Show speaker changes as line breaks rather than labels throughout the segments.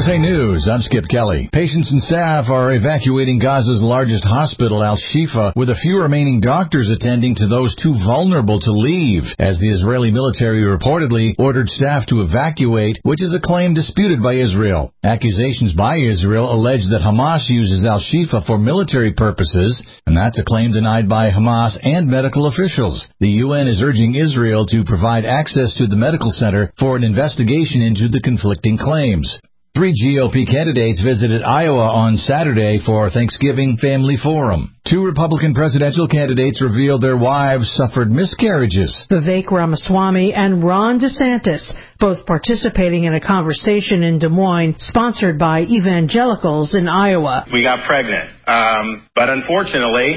USA News, I'm Skip Kelly. Patients and staff are evacuating Gaza's largest hospital, Al-Shifa, with a few remaining doctors attending to those too vulnerable to leave, as the Israeli military reportedly ordered staff to evacuate, which is a claim disputed by Israel. Accusations by Israel allege that Hamas uses Al-Shifa for military purposes, and that's a claim denied by Hamas and medical officials. The UN is urging Israel to provide access to the medical center for an investigation into the conflicting claims. 3 GOP candidates visited Iowa on Saturday for Thanksgiving Family Forum. 2 Republican presidential candidates revealed their wives suffered miscarriages.
Vivek Ramaswamy and Ron DeSantis, both participating in a conversation in Des Moines sponsored by evangelicals in Iowa.
We got pregnant, but unfortunately,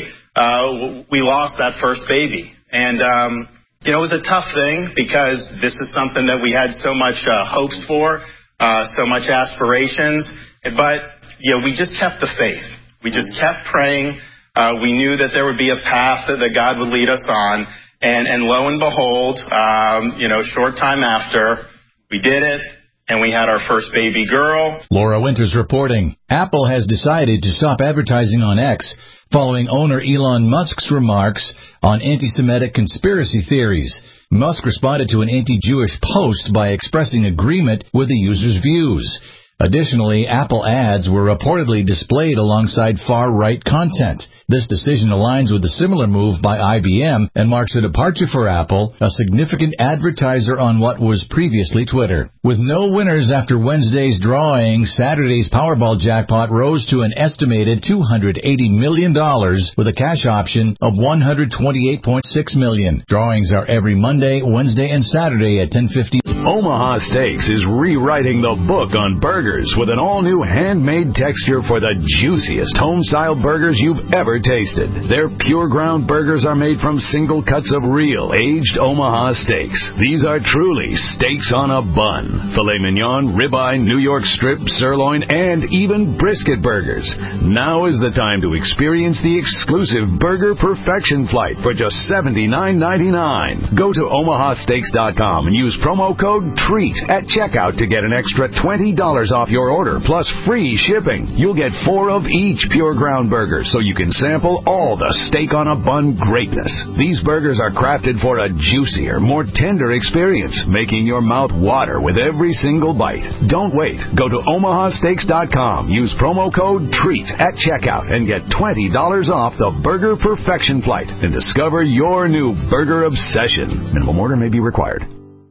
we lost that first baby. And, it was a tough thing because this is something that we had so much hopes for. So much aspirations, but we just kept the faith. We just kept praying. We knew that there would be a path that God would lead us on, and lo and behold, short time after, we did it, and we had our first baby girl.
Laura Winters reporting. Apple has decided to stop advertising on X following owner Elon Musk's remarks on anti-Semitic conspiracy theories. Musk responded to an anti-Jewish post by expressing agreement with the user's views. Additionally, Apple ads were reportedly displayed alongside far-right content. This decision aligns with a similar move by IBM and marks a departure for Apple, a significant advertiser on what was previously Twitter. With no winners after Wednesday's drawing, Saturday's Powerball jackpot rose to an estimated $280 million with a cash option of $128.6 million. Drawings are every Monday, Wednesday, and Saturday at 10:50.
Omaha Steaks is rewriting the book on burgers with an all-new handmade texture for the juiciest home-style burgers you've ever tasted. Their pure ground burgers are made from single cuts of real, aged Omaha steaks. These are truly steaks on a bun. Filet mignon, ribeye, New York strip, sirloin, and even brisket burgers. Now is the time to experience the exclusive Burger Perfection Flight for just $79.99. Go to omahasteaks.com and use promo code TREAT at checkout to get an extra $20 off your order, plus free shipping. You'll get 4 of each pure ground burger, so you can sample all the steak on a bun greatness. These burgers are crafted for a juicier, more tender experience, making your mouth water with every single bite. Don't wait. Go to omahasteaks.com. Use promo code TREAT at checkout and get $20 off the Burger Perfection Flight and discover your new burger obsession. Minimum order may be required.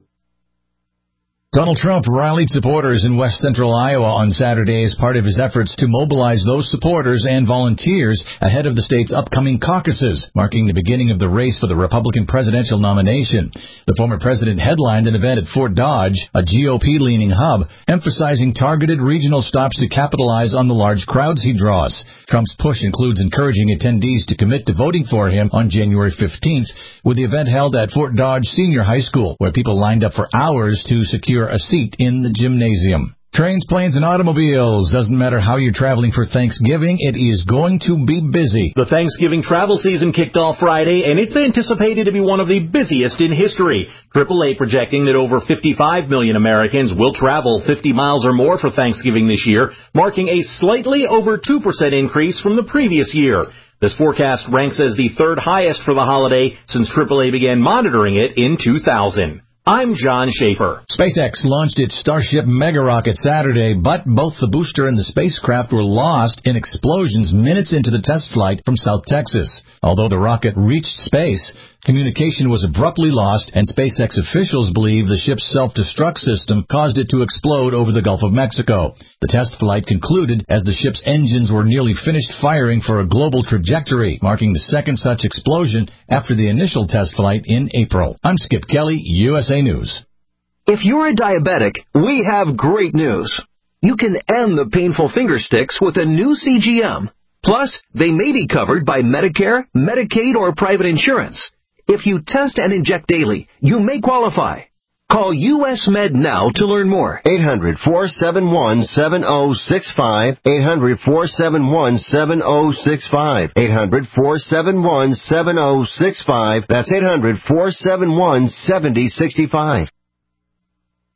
Donald Trump rallied supporters in west central Iowa on Saturday as part of his efforts to mobilize those supporters and volunteers ahead of the state's upcoming caucuses, marking the beginning of the race for the Republican presidential nomination. The former president headlined an event at Fort Dodge, a GOP-leaning hub, emphasizing targeted regional stops to capitalize on the large crowds he draws. Trump's push includes encouraging attendees to commit to voting for him on January 15th, with the event held at Fort Dodge Senior High School, where people lined up for hours to secure a seat in the gymnasium. Trains, planes, and automobiles. Doesn't matter how you're traveling for Thanksgiving, it is going to be busy.
The Thanksgiving travel season kicked off Friday, and it's anticipated to be one of the busiest in history. AAA projecting that over 55 million Americans will travel 50 miles or more for Thanksgiving this year, marking a slightly over 2% increase from the previous year. This forecast ranks as the third highest for the holiday since AAA began monitoring it in 2000. I'm John Schaefer.
SpaceX launched its Starship mega rocket Saturday, but both the booster and the spacecraft were lost in explosions minutes into the test flight from South Texas. Although the rocket reached space, communication was abruptly lost, and SpaceX officials believe the ship's self-destruct system caused it to explode over the Gulf of Mexico. The test flight concluded as the ship's engines were nearly finished firing for a global trajectory, marking the second such explosion after the initial test flight in April. I'm Skip Kelly, USA News.
If you're a diabetic, we have great news. You can end the painful finger sticks with a new CGM. Plus, they may be covered by Medicare, Medicaid, or private insurance. If you test and inject daily, you may qualify. Call US Med now to learn more.
800-471-7065. 800-471-7065. 800-471-7065. That's 800-471-7065.